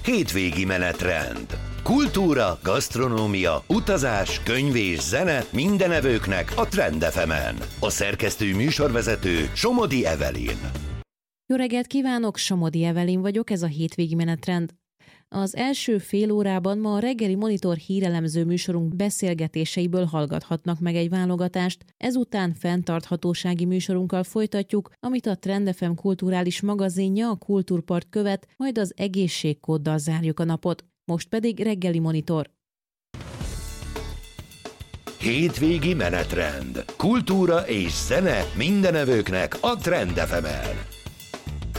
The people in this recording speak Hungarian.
Hétvégi menetrend. Kultúra, gasztronómia, utazás, könyv és zene mindenevőknek a Trend FM-en. A szerkesztő műsorvezető Somodi Evelyn. Jó reggelt kívánok, Somodi Evelyn vagyok, ez a Hétvégi menetrend. Az első fél órában ma a reggeli Monitor hírelemző műsorunk beszélgetéseiből hallgathatnak meg egy válogatást, ezután fenntarthatósági műsorunkkal folytatjuk, amit a Trend FM kulturális magazinja, a Kultúrpart követ, majd az egészségkóddal zárjuk a napot. Most pedig reggeli Monitor. Hétvégi menetrend. Kultúra és zene mindenevőknek a Trend FM-en.